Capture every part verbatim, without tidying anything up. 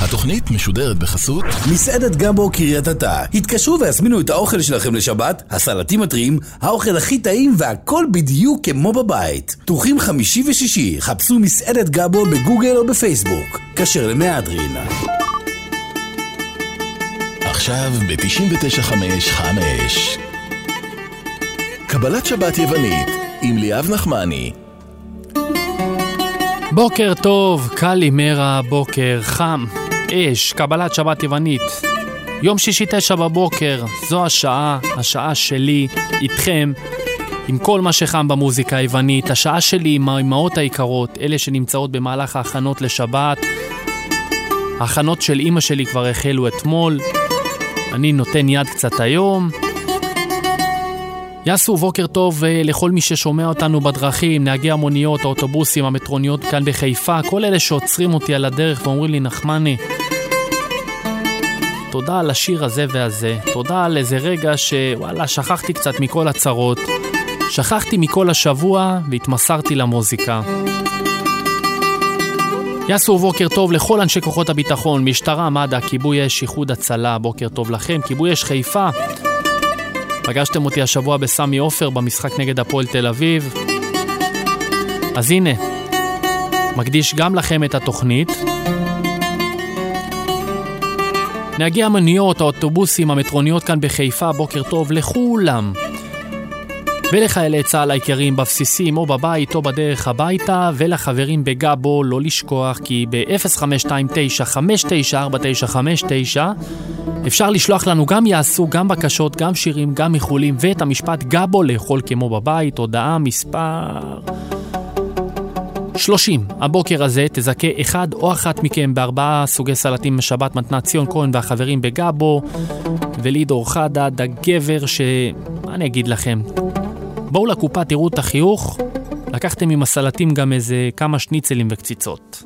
התוכנית משודרת בחסות מסעדת גבו קריית אתא. התקשרו והזמינו את האוכל שלכם לשבת, הסלטים הטריים, האוכל הכי טעים והכל בדיוק כמו בבית. פתוחים חמישי ושישי, חפשו מסעדת גבו בגוגל או בפייסבוק. כשר למהדרין. עכשיו ב-תשעים ותשע חמש חמש קבלת שבת יוונית עם ליאב נחמני. בוקר טוב, קלי מרה, בוקר חם, אש, קבלת שבת יוונית. יום שישי תשע בבוקר, זו השעה, השעה שלי, איתכם, עם כל מה שחם במוזיקה היוונית, השעה שלי עם האימהות היקרות, אלה שנמצאות במהלך ההכנות לשבת. ההכנות של אמא שלי כבר החלו אתמול, אני נותן יד קצת היום. יעשו בוקר טוב לכל מי ששומע אותנו בדרכים, נהגי המוניות, האוטובוסים, המטרוניות כאן בחיפה, כל אלה שעוצרים אותי על הדרך ואומרים לי, נחמני, תודה על השיר הזה והזה, תודה על איזה רגע שוואלה, שכחתי קצת מכל הצרות, שכחתי מכל השבוע והתמסרתי למוזיקה. יעשו בוקר טוב לכל אנשי כוחות הביטחון, משטרה, מד"א, כיבוי אש, איחוד הצלה, בוקר טוב לכם, כיבוי אש חיפה. פגשתם אותי השבוע בסמי עופר במשחק נגד הפועל תל אביב. אז הנה, מקדיש גם לכם את התוכנית. נהגי המוניות, האוטובוסים, המטרוניות כאן בחיפה, בוקר טוב לכולם. ולחיילי צה"ל היקרים בבסיסים או בבית או בדרך הביתה, ולחברים בגבו לא לשכוח כי ב-אפס חמש שתיים תשע חמש תשע ארבע תשע חמש תשע אפשר לשלוח לנו גם יעשו, גם בקשות, גם שירים, גם איחולים, ואת המשפט גבו לאכול כמו בבית, הודעה מספר שלושים. הבוקר הזה תזכה אחד או אחת מכם בארבעה סוגי סלטים משבת מתנת ציון כהן והחברים בגבו, ולידור חדד, הגבר ש... אני אגיד לכם, בואו לקופה, תראו את החיוך, לקחתם עם הסלטים גם איזה כמה שניצלים וקציצות.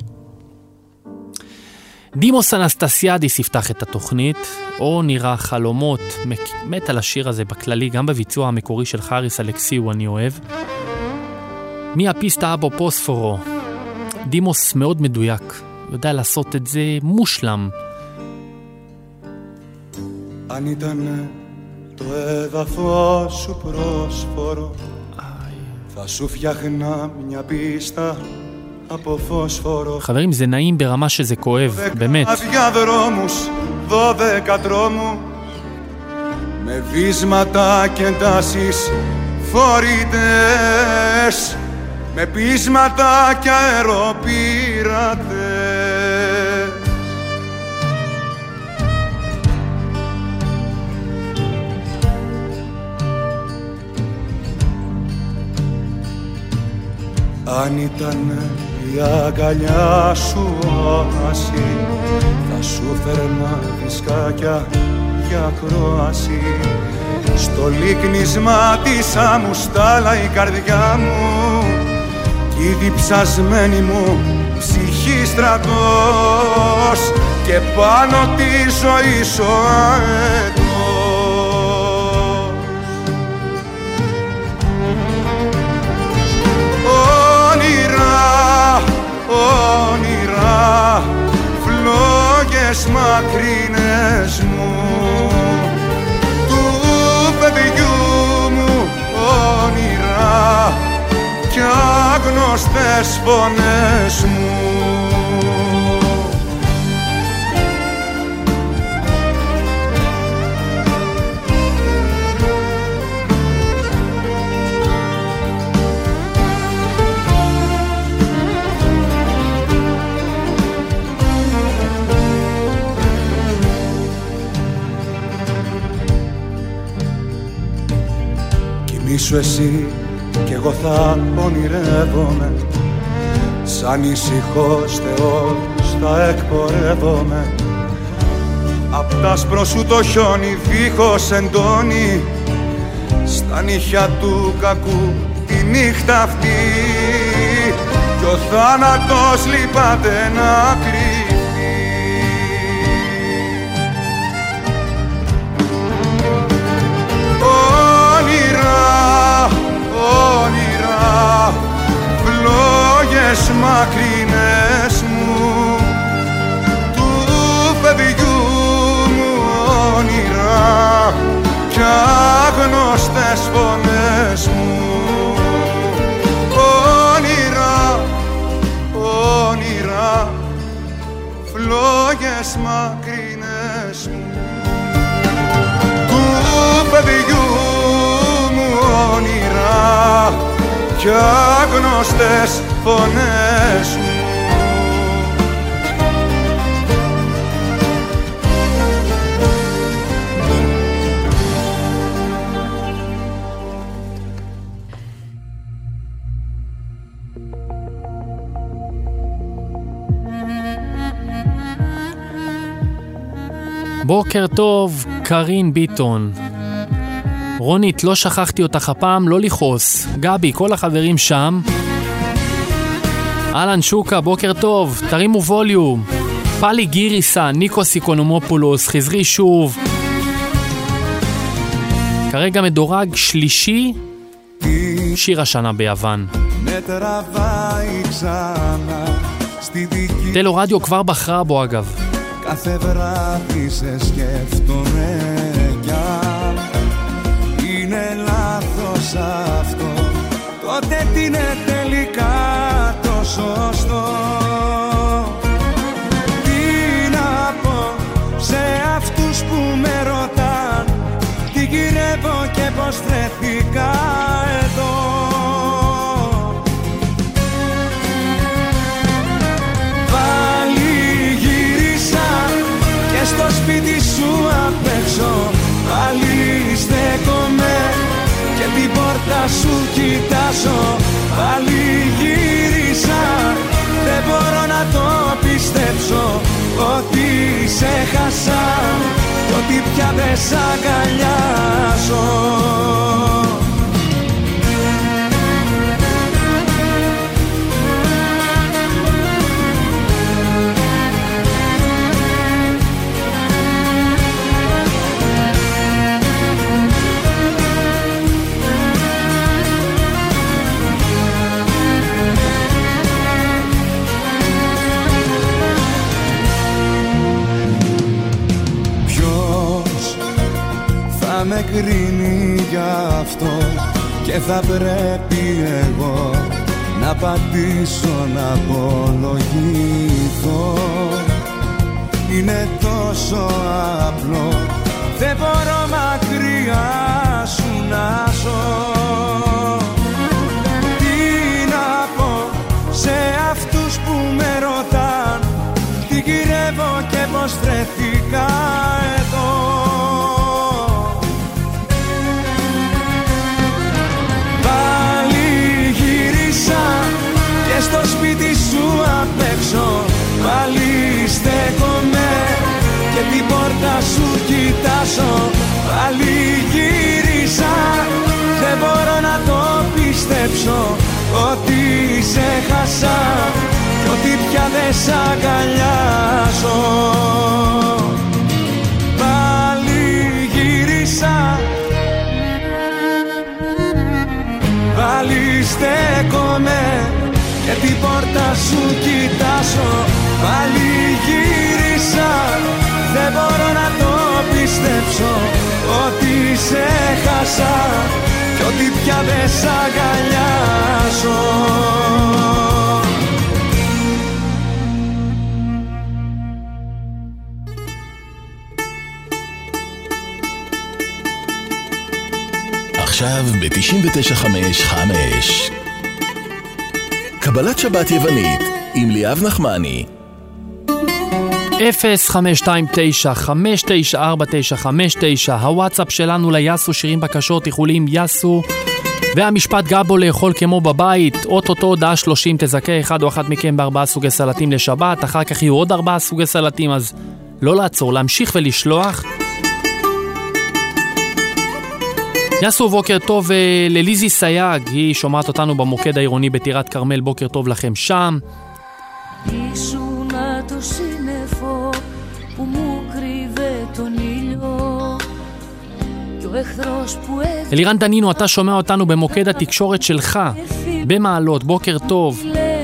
דימוס אנסטסיאדיס יפתח את התוכנית, או נראה חלומות, מת על השיר הזה בכללי, גם בביצוע המקורי של חריס אלכסיו אני אוהב. מי הפיסטה אבו פוספורו, דימוס מאוד מדויק, יודע לעשות את זה מושלם. Αν ήταν το έδαφος σου πρόσφορο, θα σου φτιάχνα μια πίστα από φωσφόρο. חברים, זה נעים ברמה שזה כואב, באמת. Δώδεκα δρόμους, δώδεκα τρόμου, με βίσματα και τάσεις φορητές, με πείσματα και αεροπειρατές. Αν ήταν η αγκαλιά σου όαση, θα σου φέρνα δισκάκια για κρόαση. Στο λίκνισμα της αμουστάλα η καρδιά μου κι η διψασμένη μου ψυχή στρατός, και πάνω τη ζωή σου αετός. Όνειρα, φλόγες μακρινές μου, του παιδιού μου όνειρα κι άγνωστες φωνές μου. Είσαι εσύ κι εγώ θα ονειρεύομαι, σαν ησυχός Θεός θα εκπορεύομαι. Απ' τ' άσπρο σου το χιόνι δίχως εντόνι, στα νύχια του κακού τη νύχτα αυτή, κι ο θάνατος λυπάται να κρυφτεί. μακρινές μου, του πλάγες μακρινές μου, του παιδιού μου όνειρα κι άγνωστες φωνές μου. בוקר טוב, קרין ביטון. רונית, לא שכחתי אותך הפעם, לא לכעוס. גבי, כל החברים שם. אלן שוקה, בוקר טוב, תרימו ווליום. פלי גיריסה, ניקוס איקונומופולוס, חזרי שוב. כרגע מדורג שלישי, שיר השנה ביוון. טלו רדיו כבר בחרה בו אגב. Κάθε βράδυ σε σκέφτομαι κι αν είναι λάθος αυτό, τότε τι είναι τελικά το σωστό. Τι να πω σε αυτούς που με ρωτάν, τι γυρεύω και πως βρεθήκα εδώ. Στο σπίτι σου απ' έξω πάλι στέκομαι και την πόρτα σου κοιτάζω. Πάλι γύρισα, δεν μπορώ να το πιστέψω ότι σε χάσα κι ότι πια δεν σ' αγκαλιάζω. Με κρίνει γι' αυτό και θα πρέπει εγώ να πατήσω να απολογηθώ. Είναι τόσο απλό, δεν μπορώ μακριά σου να ζω. Τι να πω σε αυτούς που με ρωτάν, τι γυρεύω και πως βρεθήκα εδώ. Και στο σπίτι σου απ' έξω πάλι στέκομαι και την πόρτα σου κοιτάζω. Πάλι γύρισα, δεν μπορώ να το πιστέψω ότι σε χάσα κι ότι πια δεν σ' αγκαλιάζω. Πάλι γύρισα, πάλι στέκομαι και την πόρτα σου κοιτάζω. Πάλι γύρισα, δεν μπορώ να το πιστέψω ότι σε χάσα κι ότι πια δεν σ' αγκαλιάζω. עכשיו ב-תשעים ותשע חמש חמש קבלת שבת יוונית עם ליאב נחמני. אפס חמש שתיים תשע חמש תשע ארבע תשע חמש תשע, הוואטסאפ שלנו ליאסו, שירים בקשות איחולים יאסו, והמשפט גבו לאכול כמו בבית. אוטוטו הודעה שלושים תזכה אחד או אחת מכם בארבעה סוגי סלטים לשבת, אחר כך יהיו עוד ארבעה סוגי סלטים, אז לא לעצור, להמשיך ולשלוח. יאסו, בוקר טוב לליזי סייג, היא שומעת אותנו במוקד העירוני בטירת כרמל, בוקר טוב לכם שם. Ήσουνα το σύννεφο που μου κρύβε τον ήλιο και ο εχθρός που έφυγε. אלירן דנינו, אתה שומע אותנו במוקד התקשורת שלך במעלות, בוקר טוב.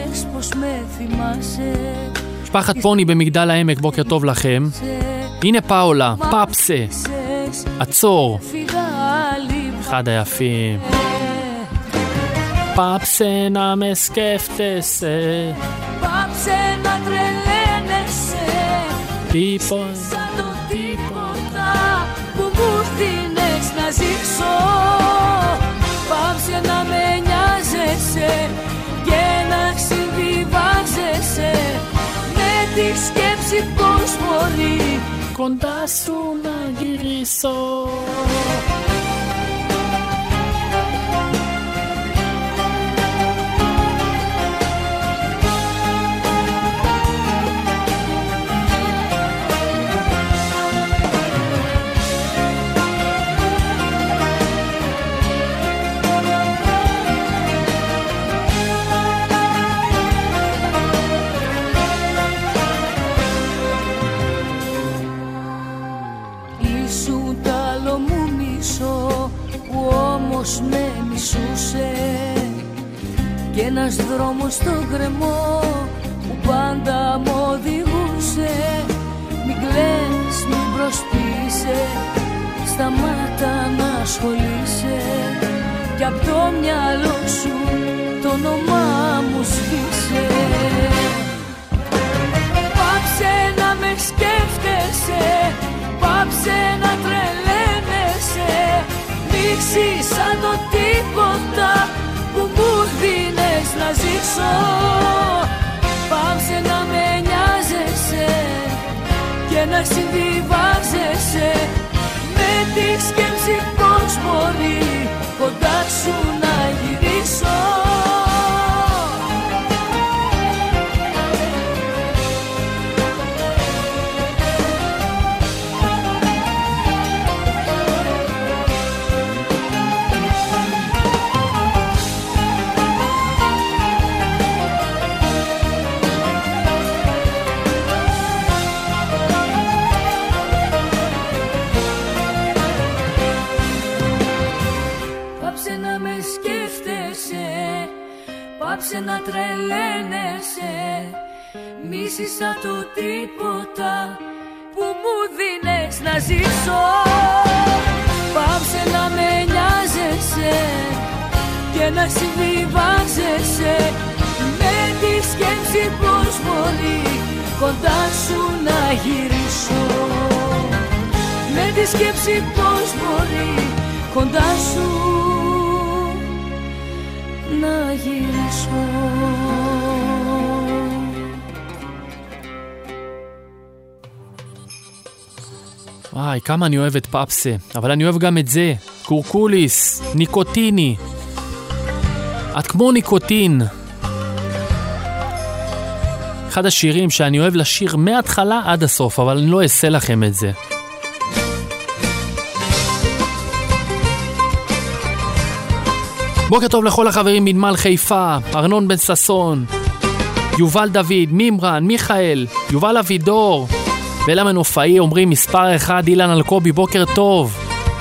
משפחת פוני במגדל העמק, בוקר טוב לכם. הנה פאולה, פאפסה, עצור, אחד היפים. Πάψε να με σκέφτεσαι, πάψε να τρελαίνεσαι, τίποτα, σαν το τίποτα που μου δίνες να ζήσω. Πάψε να με νοιάζεσαι και να συμβιβάζεσαι με τη σκέψη πως μπορεί κοντά σου να γυρίσω. Με μισούσε κι ένας δρόμος στο γκρεμό που πάντα μ' οδηγούσε. Μην κλαις, μην προσποιείσαι, σταμάτα να ασχολείσαι κι απ' το μυαλό σου το όνομά μου σβήσε. Πάψε να με σκέφτεσαι, πάψε να τρελαίνεσαι, μίξι σαν το τίποτα που μου δίνες να ζήσω. Πάψε να με νοιάζεσαι και να συμβιβάζεσαι με τη σκέψη πως μπορεί κοντά σου να γυρίσω. Πάψε να τρελαίνεσαι, μίσησα το τίποτα που μου δίνες να ζήσω. Πάψε να με νοιάζεσαι και να συμβιβάζεσαι με τη σκέψη πως μπορεί κοντά σου να γυρίσω. Με τη σκέψη πως μπορεί κοντά σου να γυρίσω. וואי, כמה אני אוהב את פאפסה, אבל אני אוהב גם את זה, קורקוליס, ניקוטיני. את כמו ניקוטין. אחד השירים שאני אוהב לשיר מההתחלה עד הסוף, אבל אני לא אעשה לכם את זה. בוקר טוב לכל החברים מנמל חיפה, ארנון בן ססון, יובל דוד, מימרן, מיכאל, יובל אבידור, ולמנופאי אומרים מספר אחד, אילן אלקובי, בוקר טוב.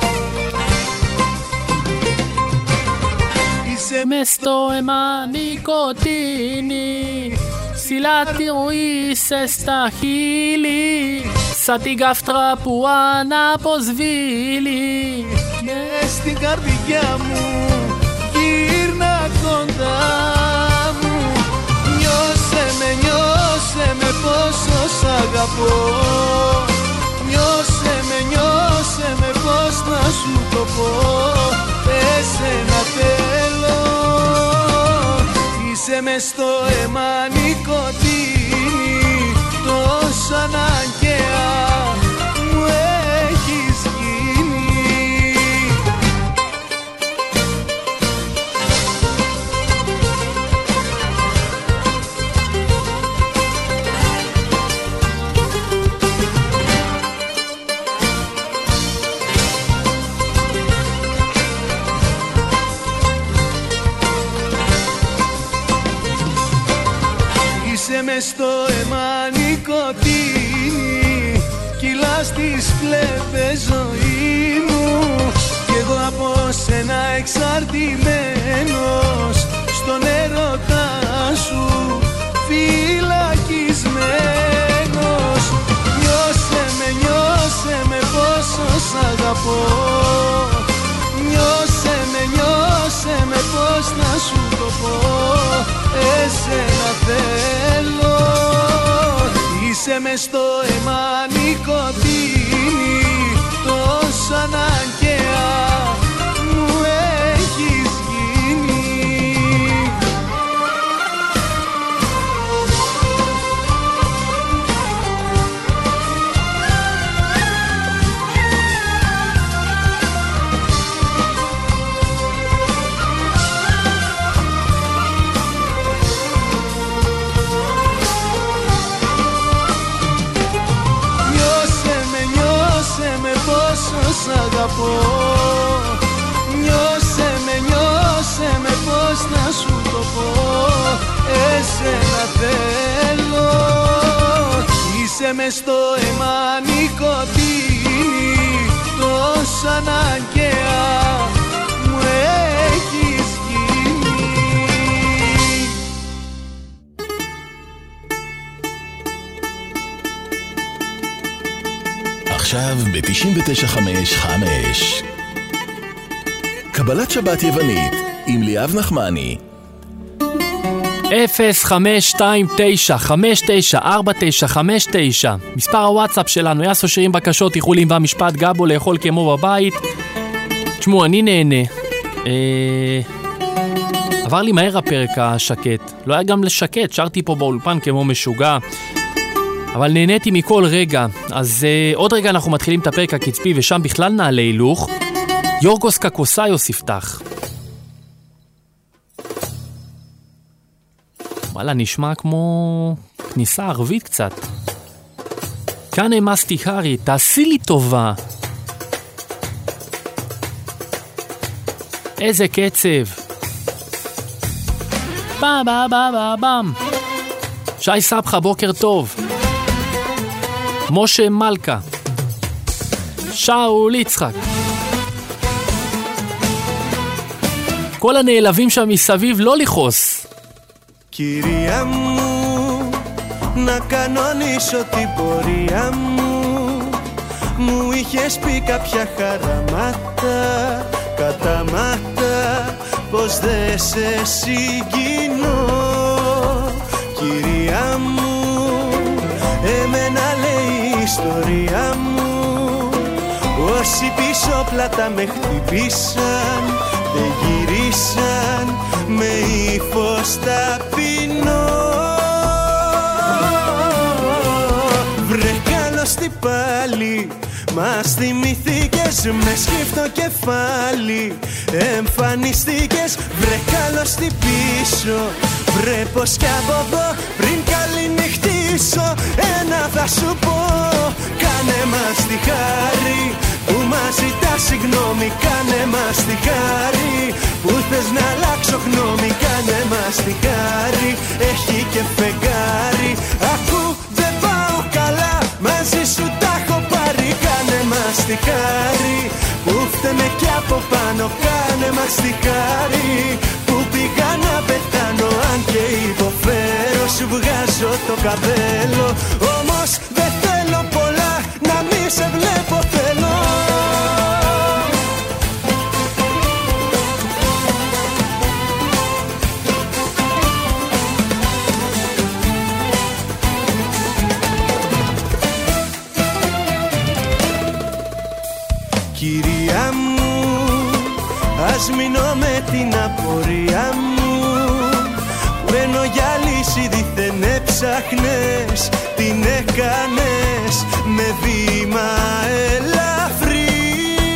Mesto ema nicotini, si la tiroise sta hili, sa ti gaftra puana posvili. Μες στην καρδιά μου γύρνα κοντά μου, νιώσε με, νιώσε με πόσο σ' αγαπώ. Νιώσε με, νιώσε με πώς να σου το πω. Εσένα θέλω, είσαι μες στο αίμα νικοτίνη, τόσο αναγκαία μου έχεις γίνει. Είσαι μες στο αίμα νικοτίνη, κυλάς τις φλέβες ζωή μου, κι εγώ από σένα εξαρτημένος, στον έρωτα σου φυλακισμένος. Νιώσε με, νιώσε με πόσο σ' αγαπώ. Νιώσε με, νιώσε με πώς να σου το πω. Εσένα θέλω, είσαι μες στο αίμα νικοτίνη, τόσο αναγκαία μου έχεις γίνει. Σ' αγαπώ, νιώσε με, νιώσε με, πώς να σου το πω. Εσένα θέλω, είσαι μες στο αίμα νικοτίνη, τόσο αναγκαία μου έχεις γίνει. עכשיו ב-תשעים ותשע חמש חמש קבלת שבת יוונית עם ליאב נחמני. אפס חמש שתיים תשע חמש תשע ארבע תשע חמש תשע מספר הוואטסאפ שלנו. יעשו שירים, בקשות, איחולים והמשפט גבו לאכול כמו בבית. תשמעו, אני נהנה. אה... עבר לי מהר הפרק השקט. לא היה גם לשקט, שרתי פה באולפן כמו משוגע, אבל נהניתי מכל רגע. אז uh, עוד רגע אנחנו מתחילים את הפרק הקצפי, ושם בכלל נעלה הילוך. יורגוס קקוסיוס יפתח. וואלה, נשמע כמו כניסה ערבית קצת. כאן אמסתי הרי, תעשי לי טובה. איזה קצב. בא בא בא בא בם. שי סבחה, בוקר טוב. משה מלכה, שאול יצחק, כל הנעלבים שם מסביב, לא לכעוס. Κυρία μου, να κανονίσω την πορεία μου. Μου είχες πει κάποια χαραμάτα, καταμάτα, πως δεν σε συγκινώ. Κυρία μου, εμένα λέει η ιστορία μου. Όσοι πίσω πλάτα με χτυπήσαν, δεν γυρίσαν με ύφος ταπεινό. Βρε καλωστή πάλι, μας θυμηθήκες με σκύφτο κεφάλι. Εμφανιστήκες, βρε καλωστή πίσω. Βρε πως κι από εδώ πριν καληνυχτήσω, ένα θα σου πω. Κάνε μας τη χάρη που μας ζητάς συγγνώμη. Κάνε μας τη χάρη που θες να αλλάξω γνώμη. Κάνε μας τη χάρη, έχει και φεγγάρι. Ακού δεν πάω καλά, μαζί σου τα έχω πάρει. Κάνε μας τη χάρη που φταίμε κι από πάνω. Κάνε μας τη χάρη που πήγα να πεθάνω. Αν και υποφέρω, σου βγάζω το καπέλο. Όμως δεν θέλω πολλά, να μη σε βλέπω θέλω. Κυρία μου, ας μείνω με την απορία μου. Που ενώ για λύση δίθεν έψαχνες, την έκανες με βήμα ελαφρύ.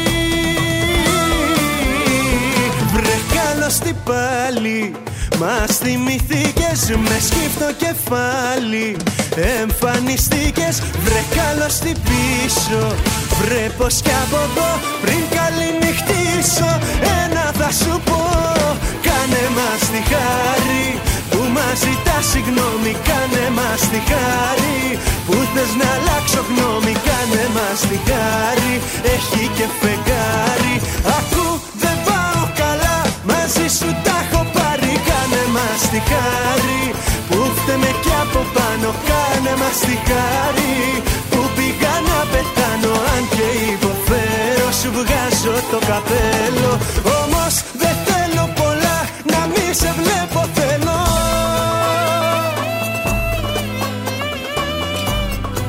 Βρε καλωστή πάλι, μας θυμηθήκες με σκύφτο κεφάλι. Εμφανιστήκες, βρε καλωστή πίσω. Βρε πως κι από εδώ πριν καληνυχτήσω, ένα θα σου πω. Κάνε μας τη χάρη που μας ζητάς συγγνώμη. Κάνε μας τη χάρη που θες να αλλάξω γνώμη. Κάνε μας τη χάρη, έχει και φεγγάρι. Ακού δεν πάω καλά, μαζί σου τα έχω πάρει. Κάνε μας τη χάρη που φταίμε κι από πάνω. Κάνε μας τη χάρη που πήγα να πεθάνω. Αν και υποφέρω, σου βγάζω το καπέλο. Όμως δεν θέλω πολλά, να μη σε βλέπω θέλω.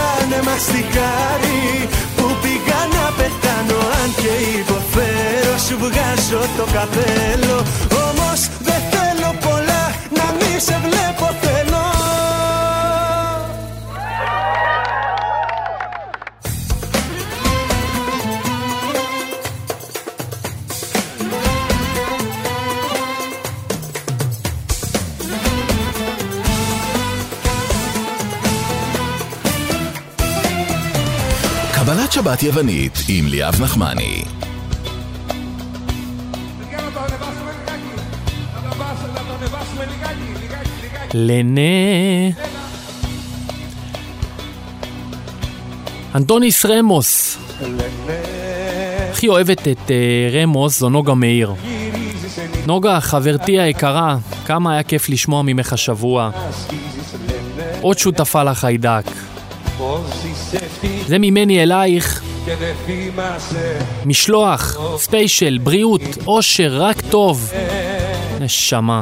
κάνε μαστιγάρι που πήγα να πεθάνω. Αν και υποφέρω σου βγάζω το καπέλο. Όμως δεν θέλω πολλά, να μη σε βλέπω θέλω. קבלת שבת יוונית עם ליאב נחמני. לנה אנטוניס רמוס. הכי אוהבת את uh, רמוס זו נוגה מאיר. נוגה, חברתי היקרה, כמה היה כיף לשמוע ממך השבוע. עוד שותפה לחיידק. זה ממני אלייך, משלוח, ספיישל, בריאות, אושר, רק טוב. נשמה.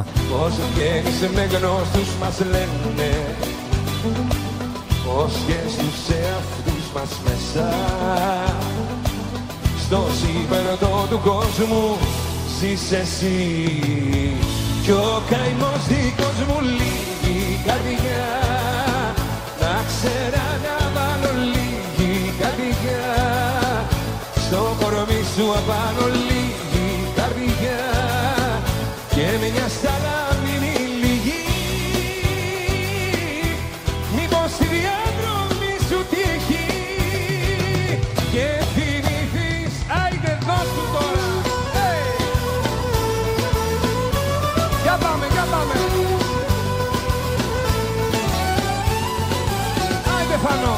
Στο σύμπερτο του κόσμου ζεις εσύ κι ο καημός δικός μου λίγη καρδιά. Να ξέρα να βάλω λίγη καρδιά στο κορμί σου απάνω λίγη καρδιά και μια σαλάμινη λίγη. Μήπως τη διάδρομη σου τύχει και θυμηθείς. Άιντε δώσ' του τώρα. Hey! Για πάμε, για πάμε. Άιντε Φανό.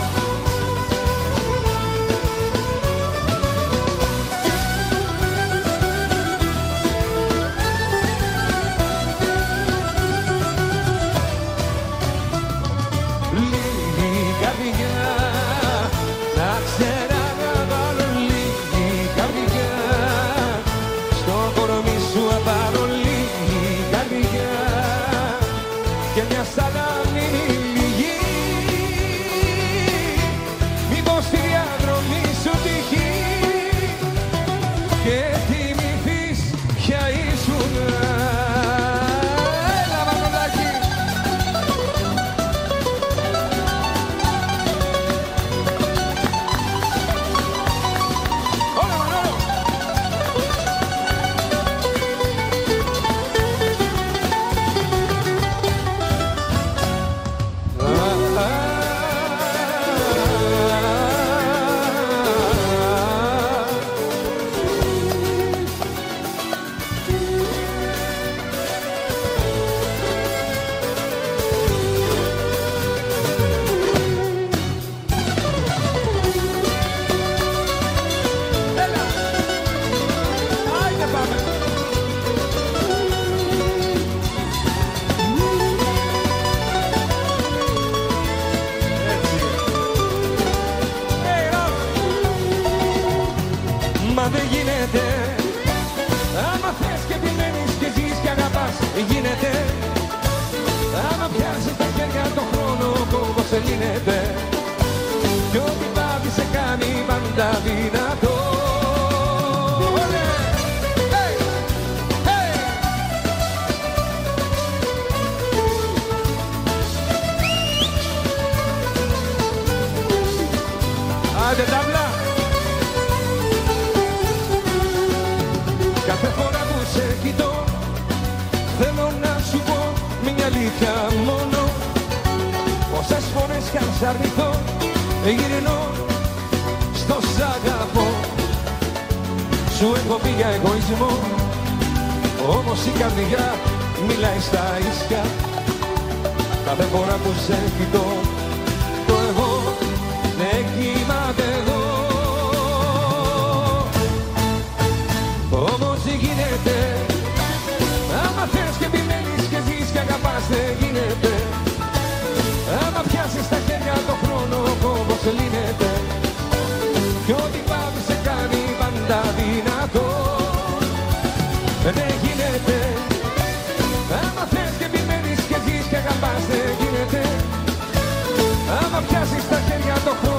Άμα πιάσεις τα χέρια το χρόνο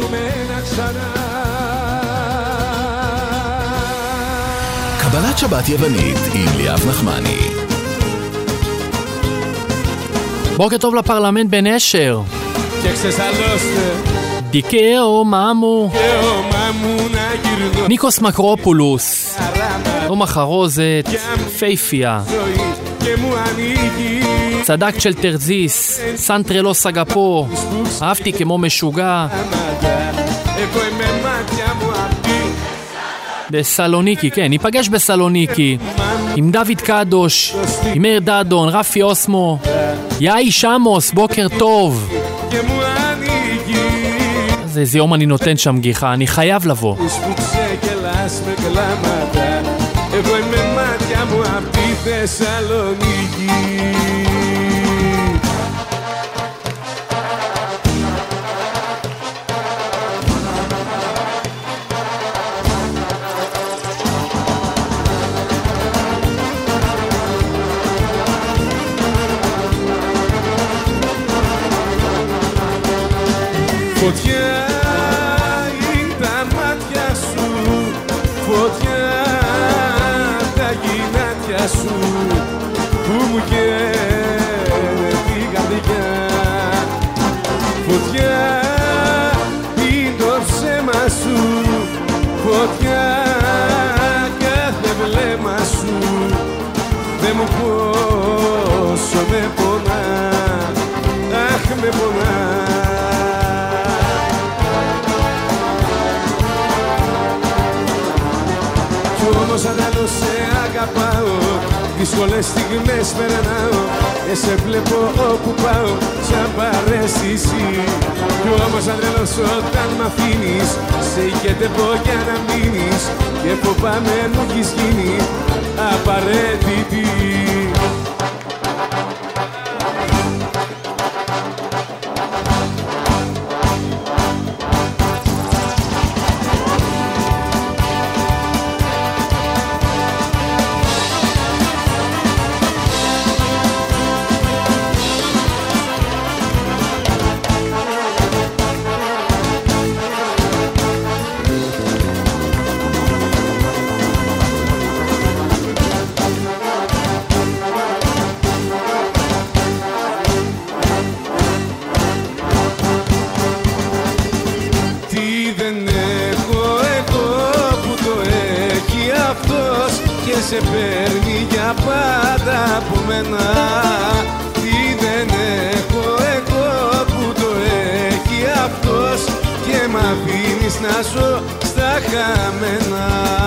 μένα ξανά. קבלת שבת יוונית עם ליאב נחמני. בוקר טוב לפרלמנט בנשר. Και ξεσαλώστε דיקאו מאמו και ο μάμου να γυρνώ ניקוס מקרופולוס לא מחרוזת פייפיה ζωή και μου ανοίγει צדקת של תרזיס סנטרלו סגפו אהבתי כמו משוגע εγώ είμαι μάτια μου απ' בסלוניקי, כן, ניפגש בסלוניקי עם דוד קדוש, עם מאיר דדון, רפי אוסמו, יאי שמוס, בוקר טוב. και μου ανοίγει אז איזה יום אני נותן שם גיחה, אני חייב לבוא. που ξεκελάς με κλάματα. εγώ είμαι μάτια μου απ' τη Θεσσαλονίκη. Φωτιά είναι τα μάτια σου, φωτιά τα γυνάτια σου που μου καίνε την καρδιά. Φωτιά είναι το ψέμα σου, φωτιά κάθε βλέμμα σου. Δε μου πόσο με πονά, αχ με πονά. Όμως αντάλλως σε αγαπάω, δύσκολες στιγμές περνάω και σε βλέπω όπου πάω σαν παρέστηση. Κι όμως αντάλλως όταν μ' αφήνεις σε ηγετεύω για να μείνεις και φοβάμαι μου έχεις γίνει απαραίτητη. Σε παίρνει για πάντα από μένα. Τι δεν έχω εγώ που το έχει αυτός και μ' αφήνεις να ζω στα χαμένα.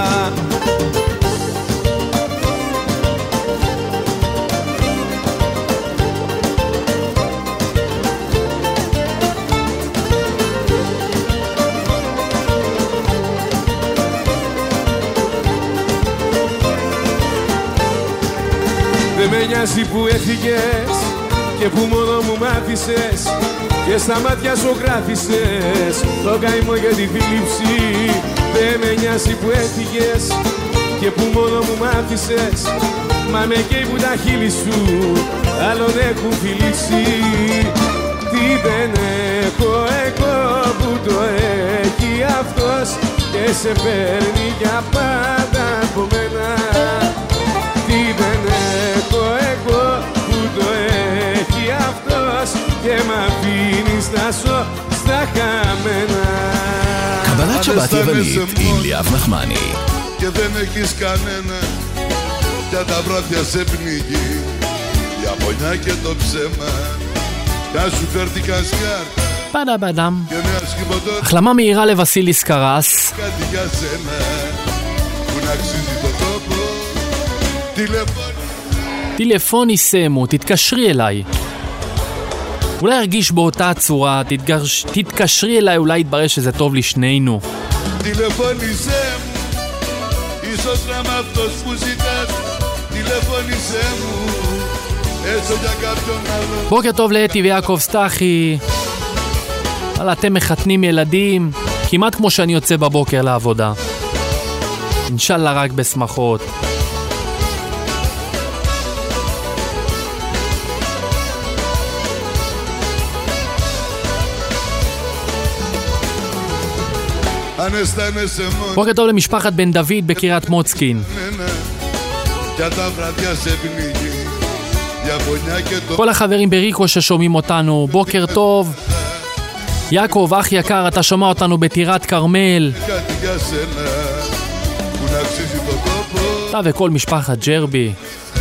Δεν με νοιάζει που έφυγες και που μόνο μου μ' άφησες και στα μάτια σου γράφησες το καημό για τη θλίψη. Δεν με νοιάζει που έφυγες και που μόνο μου μ' άφησες, μα με καίει που τα χείλη σου άλλον έχουν φιλήσει. Τι δεν έχω εγώ που το έχει αυτός και σε παίρνει για πάντα από μένα. Τι δεν έχω εγώ που το έχει αυτός και μ' αφήνεις να ζω στα χαμένα. קבלת שבת יוונית עם ליאב נחמני. Και δεν έχεις κανένα για τα βράδια σε πνίγει η αμμονιά και το ψέμα κι αν σου φέρθηκαν σκάρτα פדה באדם. και νέα σχημωτό החלמה מהירה לוסיליס קרס. κάτι για σένα που να αξίζει το τόπο. Τηλεφώνη טלפוני סמו, תתקשרי אליי. אולי ארגיש באותה צורה, תתגרש... תתקשרי אליי, אולי יתברר שזה טוב לשנינו. τηλεφώνησέ μου, ίσως να είμαι αυτός που ζητάς. τηλεφώνησέ μου, έστω για κάποιον άλλο. בוקר טוב לאתי ויעקב סטחי. אבל אתם מחתנים ילדים, כמעט כמו שאני יוצא בבוקר לעבודה. אינשאללה רק בשמחות. αν αισθάνεσαι μόνο. בוקר טוב למשפחת בן דוד בקריית מוצקין. Για τα βραδιά σε πνίγει για בונιά και το... כל החברים בריקו ששומעים אותנו, בוקר טוב. יעקב, אח יקר, אתה שומע אותנו בטירת כרמל. κάτι για σένα που να αξίζει το τόπο. אתה וכל משפחת ג'רבי.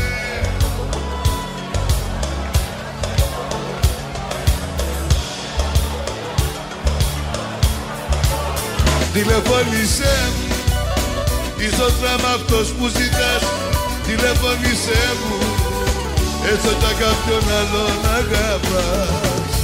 Τηλεφώνησέ μου, ίσως να είμαι αυτός που ζητάς. Τηλεφώνησέ μου, έστω κι κάποιον άλλον αγαπάς.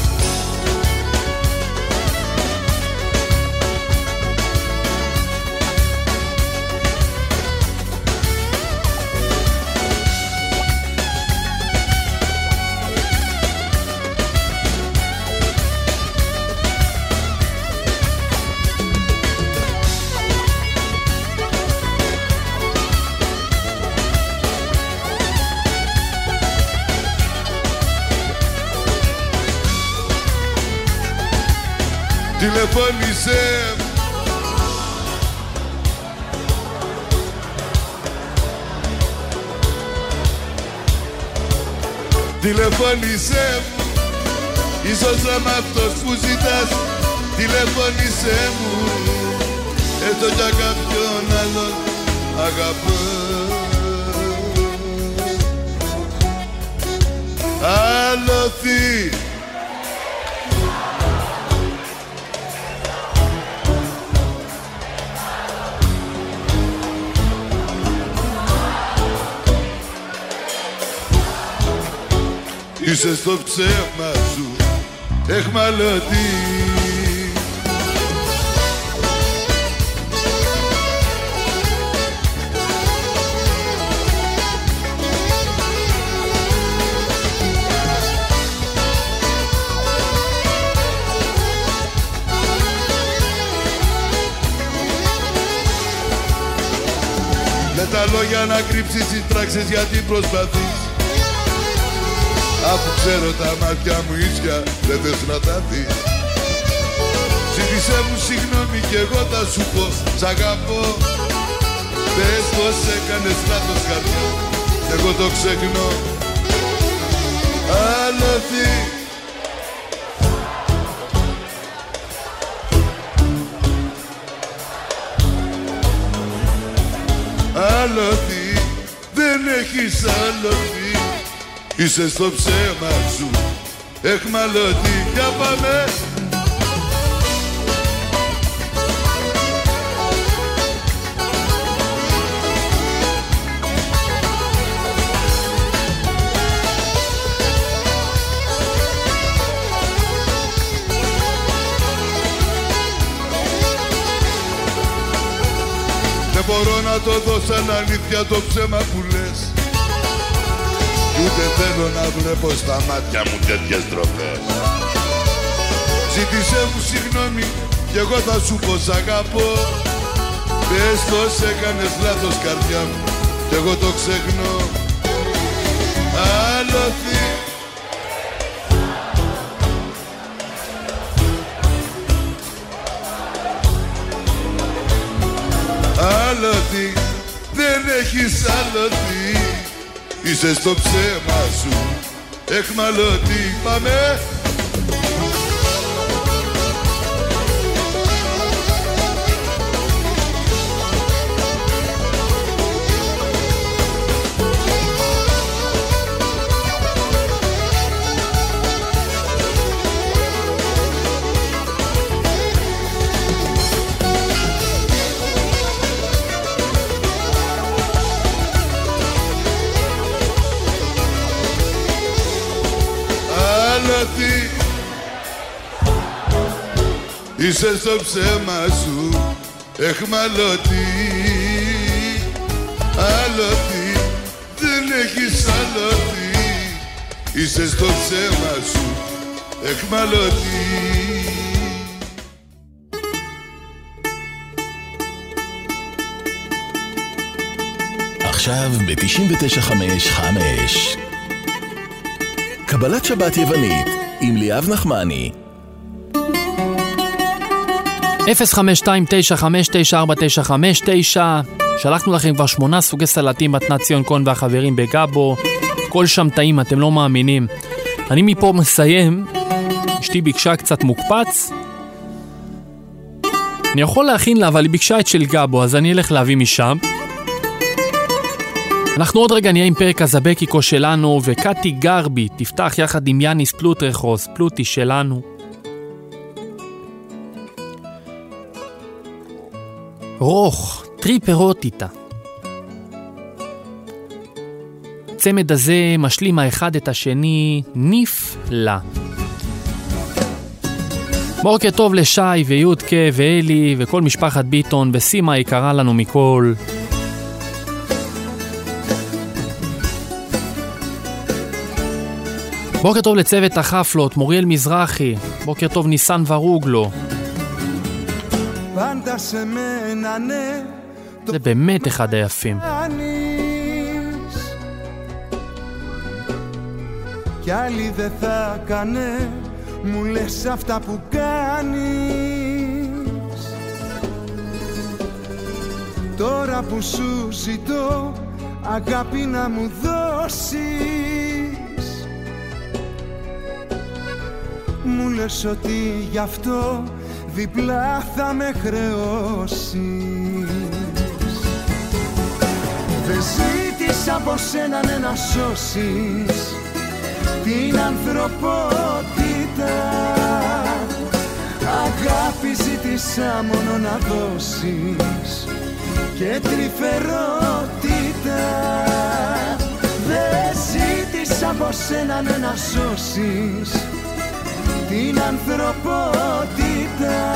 Τηλεφώνησέ μου, τηλεφώνησέ μου, ίσως να είμαι αυτός που ζητάς. Τηλεφώνησέ μου, έστω για κάποιον άλλον αγαπώ. Άλοθη. Είσαι στο ψέμα σου εχμαλωτή. Με τα λόγια να κρύψεις τις πράξεις γιατί προσπαθείς. Αφού ξέρω τα μάτια μου ίσια δεν θες να τα δεις. Ζήτησέ μου συγγνώμη κι εγώ θα σου πω σ' αγαπώ. Πες πως έκανες λάθος καρδιά κι εγώ το ξεχνώ. Άλοθη. Άλοθη, δεν έχεις άλοθη. Είσαι στο ψέμα σου εχμαλωτή. Για πάμε. Δεν μπορώ να το δω σαν αλήθεια το ψέμα που λες. Ούτε θέλω να βλέπω στα μάτια μου τέτοιες τροφές. Ζήτησέ μου συγγνώμη κι εγώ θα σου πω σ' αγαπώ. Πες πως έκανες λάθος καρδιά μου κι εγώ το ξεχνώ. Άλοθη. Άλοθη, δεν έχεις άλοθη. Είσαι στο ψέμα σου εχμαλωτή. Πάμε. Είσαι στο ψέμα σου εχμαλωτή. Άλοθη, δεν έχεις άλοθη. Είσαι στο ψέμα σου εχμαλωτή. עכשיו ב-תשעים ותשע חמש חמש קבלת שבת יוונית עם ליאב נחמני. אפס חמש שתיים תשע חמש תשע ארבע תשע חמש תשע. שלחנו לכם כבר שמונה סוגי סלטים מתנת ציון כהן והחברים בגאבו. כל שם טעים, אתם לא מאמינים. אני מפה מסיים. אשתי ביקשה קצת מוקפץ. אני יכול להכין לה, אבל היא ביקשה את של גאבו, אז אני אלך להביא משם. אנחנו עוד רגע נהיה עם פרק הזבקיקו שלנו, וקטי גרבי תפתח יחד עם יאניס פלוטרחוס, פלוטי שלנו. רוך, טריפרוטיטה. הצמד הזה משלים האחד את השני נפלא. בוקר טוב לשי ויודקה ואלי וכל משפחת ביטון וסימה יקרה לנו מכל. בוקר טוב לצוות החפלות, מוריאל מזרחי. בוקר טוב ניסן ורוגלו. זה באמת אחד היפים. Κι άλλη δεν θα κάνε, μου λες αυτά που κάνεις. Τώρα που σου ζητώ αγάπη να μου δώσεις, μου λες ότι γι' αυτό διπλά θα με χρεώσεις. Δεν ζήτησα από σένα ναι, να σώσεις την ανθρωπότητα. Αγάπη ζήτησα μόνο να δώσεις και τρυφερότητα. Δεν ζήτησα από σένα ναι, να σώσεις την ανθρωπότητα.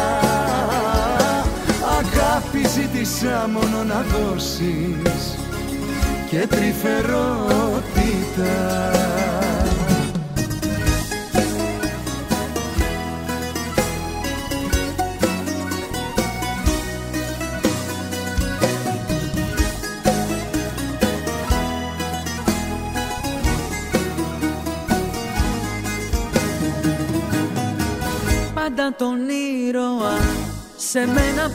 Αγάπη ζήτησα μόνο να δώσεις και τρυφερότητα. Πάντα τον ήρωα σε μένα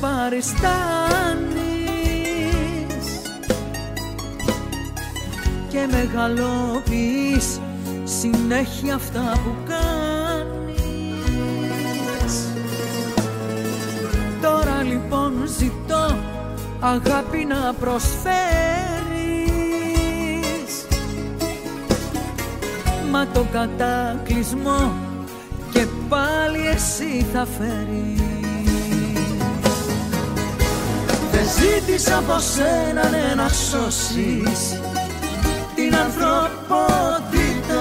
παριστάνεις και μεγαλοποιείς συνέχεια αυτά που κάνεις. Τώρα λοιπόν ζητώ αγάπη να προσφέρεις, μα το κατάκλυσμό και πάλι εσύ θα φέρεις. Δεν ζήτησα από σένα ναι, να σώσεις την ανθρωπότητα.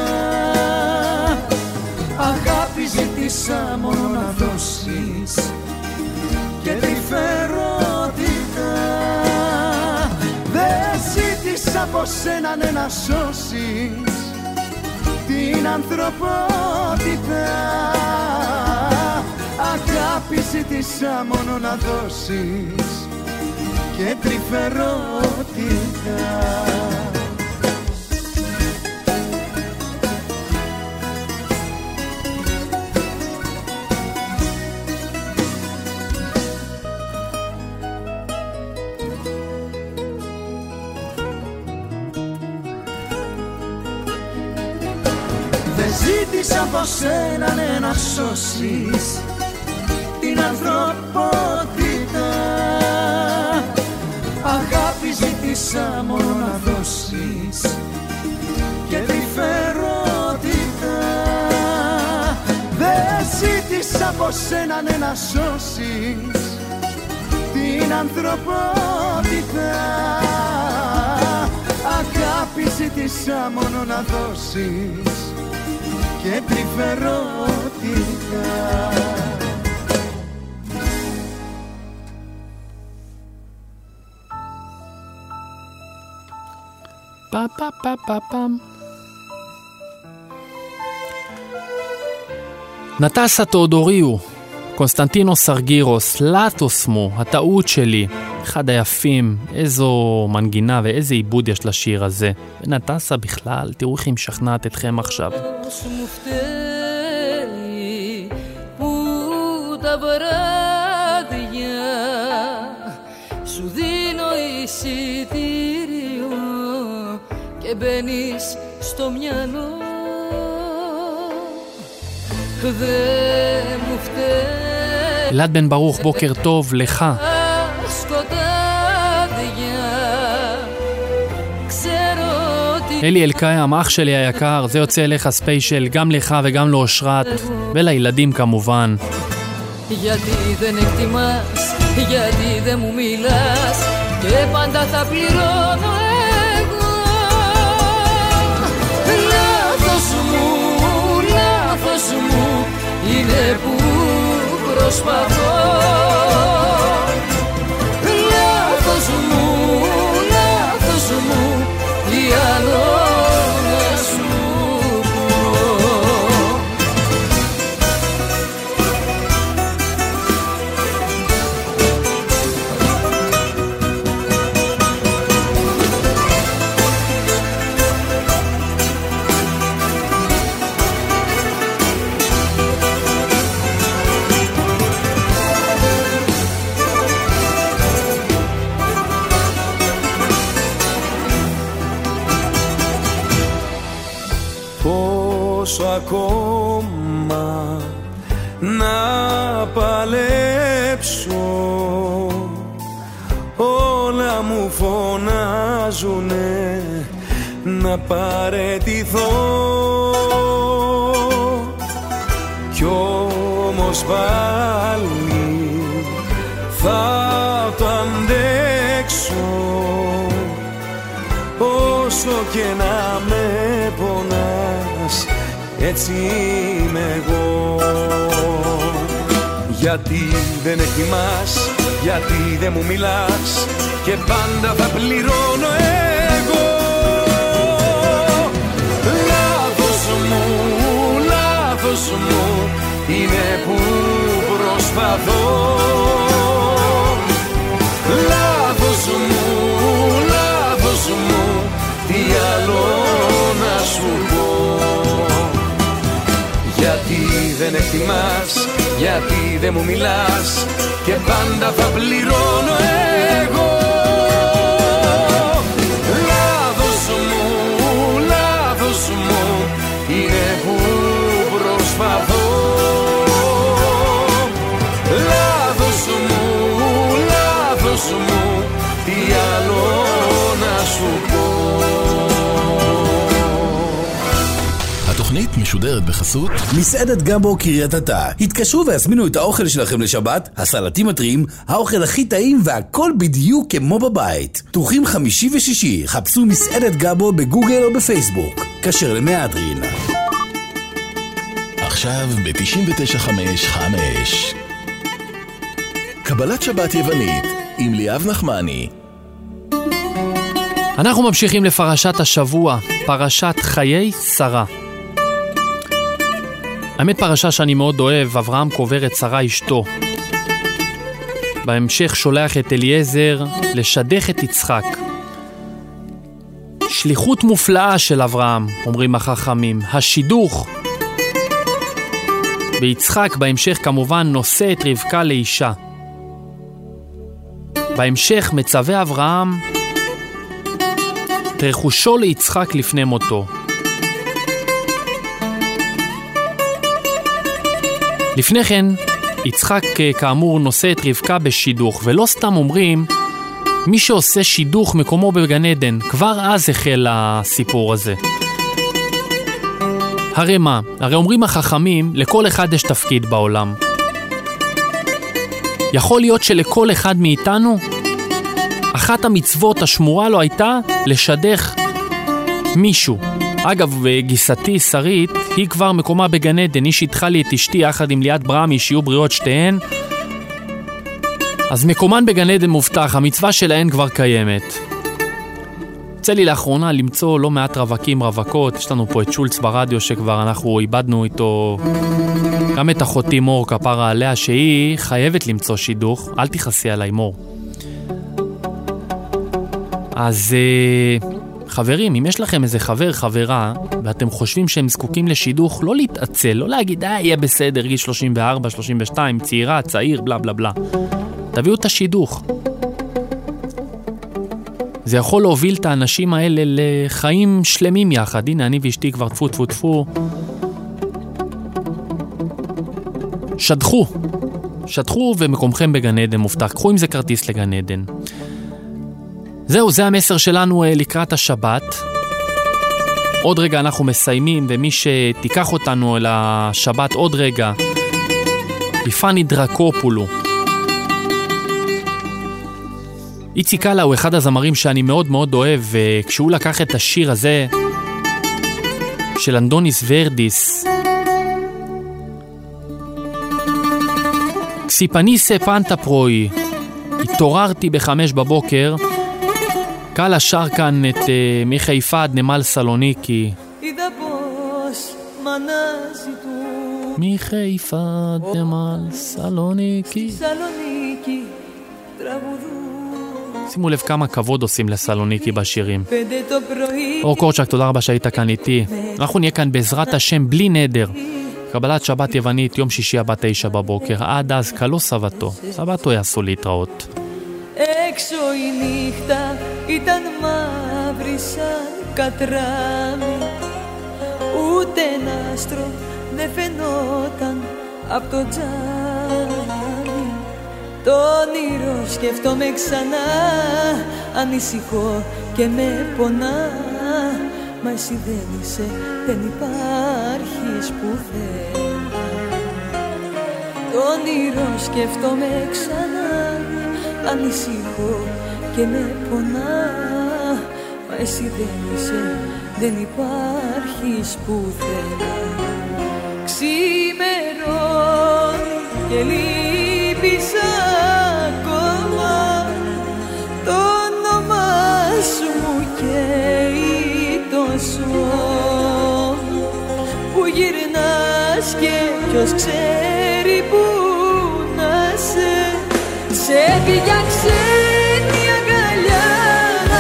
Αγάπη ζήτησα μόνο να δώσεις και τρυφερότητα. Δεν ζήτησα από σένα ναι, να σώσεις την ανθρωπότητα. Αγάπη ζήτησα μόνο να δώσεις και τρυφερότητα. Ζήτησα από σένα ναι, να σώσεις την ανθρωπότητα. Αγάπη ζήτησα μόνο να δώσεις και τρυφερότητα. Δεν ζήτησα από σένα ναι, να σώσεις την ανθρωπότητα. Αγάπη ζήτησα μόνο να δώσεις και τρυφερότητα. Πα, πα, πα, πα, πα. נטסה תאודוריו, קונסטנטינו סרגירוס, לטוסמו, הטעות שלי, אחד היפים, איזו מנגינה ואיזה עיבוד יש לשיר הזה. ונטסה בכלל, תראו איך היא משכנעת אתכם עכשיו. που τα βράδια εισιτήριο και μπαίνεις στο μυαλό. Δεν μου φταίει אלעד בן ברוך, בוקר טוב לך. אלי אלקיים, אח שלי היקר, זה יוצא אליך ספיישל, גם לך וגם לאושרת, ולילדים כמובן. Γιατί δεν εκτιμάς, γιατί δεν μου μιλάς και πάντα θα πληρώνω εγώ. Λάθος μου, λάθος μου είναι που προσπαθώ. Λάθος μου, λάθος μου, τι άλλο να σου πω. Πόσο ακόμα να παλέψω, όλα μου φωνάζουνε να παραιτηθώ, κι όμως πάλι θα το αντέξω, όσο και να με πονάς, έτσι είμαι εγώ. Γιατί δεν εκτιμάς, γιατί δεν μου μιλάς και πάντα θα πληρώνω εγώ. Λάθος μου, λάθος μου είναι που προσπαθώ. Λάθος μου, λάθος μου, τι άλλο να σου πω. Γιατί δεν εκτιμάς, γιατί δεν μου μιλάς και πάντα θα πληρώνω εγώ. Λάθος μου, λάθος μου είναι που προσπαθώ. Λάθος μου, λάθος μου, τι άλλο να σου πω. התוכנית משודרת בחסות מסעדת גמבו קריית אתא. התקשרו והזמינו את האוכל שלכם לשבת, הסלטים הטריים, האוכל הכי טעים והכל בדיוק כמו בבית. פתוחים חמישי ושישי, חפשו מסעדת גמבו בגוגל או בפייסבוק. כשר למהדרין. עכשיו ב-תשעים ותשע חמש חמש קבלת שבת יוונית עם ליאב נחמני. אנחנו ממשיכים לפרשת השבוע, פרשת חיי שרה. האמת פרשה שאני מאוד אוהב, אברהם קובר את שרה אשתו. בהמשך שולח את אליעזר לשדך את יצחק. שליחות מופלאה של אברהם, אומרים החכמים, השידוך. ויצחק בהמשך כמובן נושא את רבקה לאישה. בהמשך מצווה אברהם את רכושו ליצחק לפני מותו. לפני כן, יצחק כאמור נושא את רבקה בשידוך, ולא סתם אומרים, מי שעושה שידוך מקומו בגן עדן, כבר אז החל הסיפור הזה. הרי מה? הרי אומרים החכמים, לכל אחד יש תפקיד בעולם. יכול להיות שלכל אחד מאיתנו, אחת המצוות השמורה לו הייתה לשדך מישהו. אגב, גיסתי שרית, היא כבר מקומה בגן עדן, היא שידחה לי את אשתי יחד עם ליאת ברמי, שיהיו בריאות שתיהן. אז מקומן בגן עדן מובטח, המצווה שלהן כבר קיימת. יוצא לי לאחרונה למצוא לא מעט רווקים רווקות, יש לנו פה את שולץ ברדיו שכבר אנחנו איבדנו איתו, גם את אחותי מור כפרה עליה, שהיא חייבת למצוא שידוך, אל תכעסי עליי מור. אז חברים, אם יש לכם איזה חבר, חברה, ואתם חושבים שהם זקוקים לשידוך, לא להתעצל, לא להגיד, אה, יהיה בסדר, גיל שלושים וארבע, שלושים ושתיים, צעירה, צעיר, בלה בלה בלה. תביאו את השידוך. זה יכול להוביל את האנשים האלה לחיים שלמים יחד. הנה, אני ואשתי כבר תפו תפו תפו. שדחו. שדחו ומקומכם בגן עדן מובטח. קחו עם זה כרטיס לגן עדן. זהו, זה המסר שלנו לקראת השבת. עוד רגע אנחנו מסיימים, ומי שתיקח אותנו אל השבת עוד רגע, יפני דרקופולו. איציק קאלה הוא אחד הזמרים שאני מאוד מאוד אוהב, וכשהוא לקח את השיר הזה של אנדוניס ורדיס, קסיפניסה פנטה פרוי, התעוררתי בחמש בבוקר, קאלה שר כאן את uh, מחיפה עד נמל סלוניקי. מחיפה עד נמל סלוניקי. שימו לב כמה כבוד עושים לסלוניקי בשירים. אור קורצ'ק, תודה רבה שהיית כאן איתי. אנחנו נהיה כאן בעזרת השם בלי נדר. קבלת שבת יוונית יום שישי הבא תשע בבוקר. עד אז קלו סבתו. סבתו יעשו להתראות. Έξω η νύχτα ήταν μαύρη σαν κατράμι, ούτε ένα άστρο δεν φαινόταν απ' το τζάμι. Το όνειρο σκέφτομαι ξανά, ανησυχώ και με πονά, μα εσύ δεν είσαι, δεν υπάρχεις πουθενά. Το όνειρο σκέφτομαι ξανά, ανησυχώ και με πονά, μα εσύ δεν είσαι, δεν υπάρχεις πουθενά. Ξημερώνει και λείπεις ακόμα, το όνομά σου μου καίει το σώμα. Που γυρνάς και ποιος ξέρει που να σε, σε πιάξε μια αγκαλιά να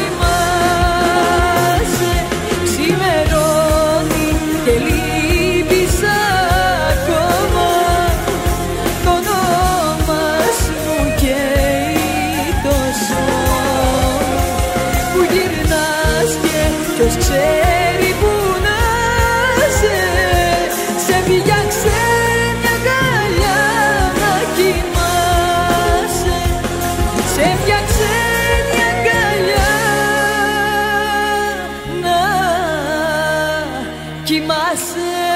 κοιμάσαι. Ξημερώνει και λείπεις ακόμα, το όνομα σου καίει το σώμα. Που γυρνάς και ποιος ξέρει που να σε, σε πιάξε μια αγκαλιά να κοιμάσαι. Σε φτιάξε μια αγκαλιά να κοιμάσαι.